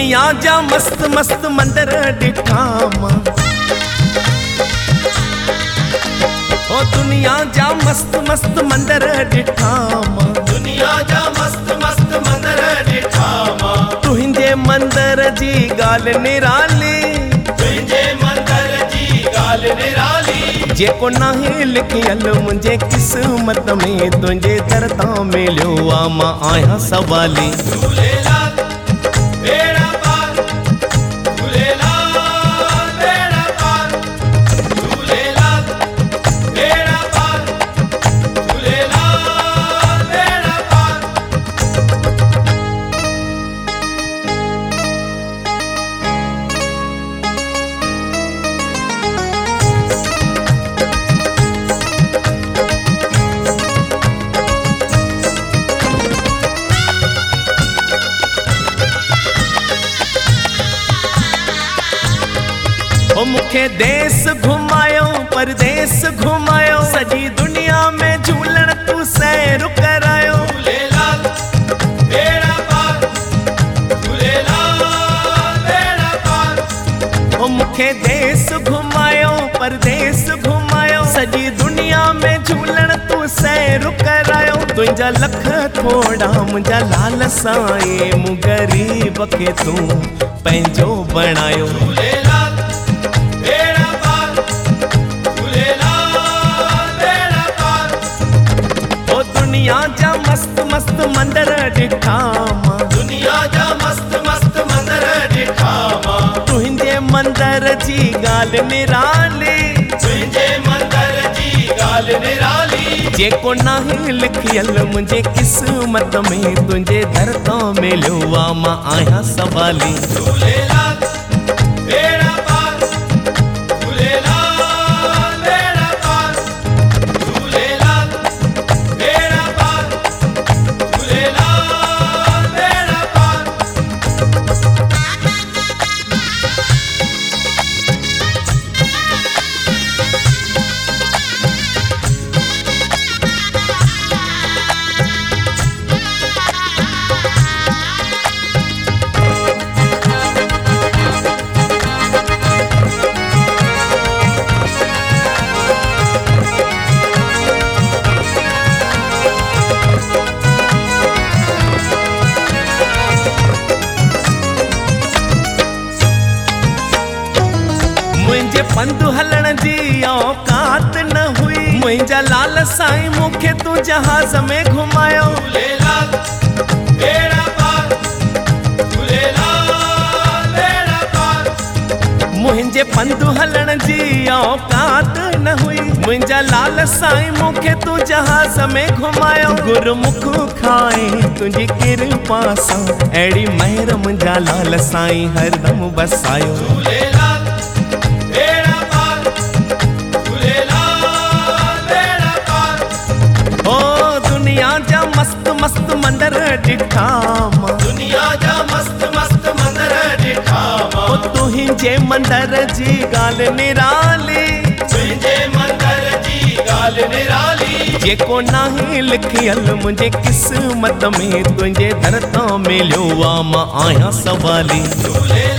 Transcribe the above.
दुनिया जा मस्त मस्त मंदिर ॾिठा मां, ओ दुनिया जा मस्त मस्त मंदिर ॾिठा मां, दुनिया जा मस्त मस्त मंदिर ॾिठा मां। तुंहिंजे मंदिर जी ॻाल्हि निराली, तुंहिंजे मंदिर जी ॻाल्हि निराली। जेको नाहे लिखियल मुंहिंजे क़िस्मत में, तुंहिंजे दर तां मिलियो आ मां आहियां सवाली। झूलेलाल बेड़ा पार, झूलेलाल बेड़ा पार, झूलेलाल बेड़ा पार, झूलेलाल बेड़ा पार। ओ मुखे देश घुमायो परदेस घुमायो, सॼी दुनिया में झूलण तू सैर करायो। झूलेलाल बेड़ा पार, झूलेलाल बेड़ा पार। ओ मुखे देश घुमायो परदेस घुमायो, सॼी दुनिया में झूलण तू सैर करायो। तुंहिंजा लख थोड़ा मुंहिंजा लाल साईं, मूं ग़रीब खे तू पंहिंजो बणायो। झूलेलाल बेड़ा पार, झूलेलाल बेड़ा पार। ओ दुनिया जा मस्त मस्त मंदिर ॾिठा मां, दुनिया जा मस्त मस्त मंदिर ॾिठा मां। तुंहिंजे मंदिर जी ॻाल्हि निराली, तुंहिंजे मंदिर जी ॻाल्हि निराली। जेको नाहे लिखियल मुंहिंजे क़िस्मत में, तुंहिंजे दर तां मिलियो आ मां आहियां सवाली। झूलेलाल बेड़ा पार, झूलेलाल बेड़ा पार, झूलेलाल बेड़ा पार, झूलेलाल बेड़ा पार। मुंहिंजे पंधु हलण जी औकात न हुई, मुंहिंजा लाल साईं मूंखे तू जहाज़ में घुमायो। झूलेलाल बेड़ा पार, झूलेलाल बेड़ा पार। मुंहिंजे पंधु हलण जी औकात न हुई, मुंहिंजा लाल साईं मूंखे तू जहाज़ में घुमायो। गुरमुख खाए तुंहिंजी किरपा सां, अहिड़ी महर मुंहिंजा लाल साईं हरदम बसायो। झूलेलाल बेड़ा पार, झूलेलाल बेड़ा पार। ओ दुनिया जा मस्त मस्त मंदिर ॾिठा मां, दुनिया जा मस्त मस्त मंदिर ॾिठा मां। ओ तुंहिंजे मंदिर जी ॻाल्हि निराली, तुंहिंजे मंदिर जी ॻाल्हि निराली। जेको नाहे लिखियल मुंहिंजे क़िस्मत में, तुंहिंजे दर तां मिलियो आ मां आहियां सवाली। झूलेलाल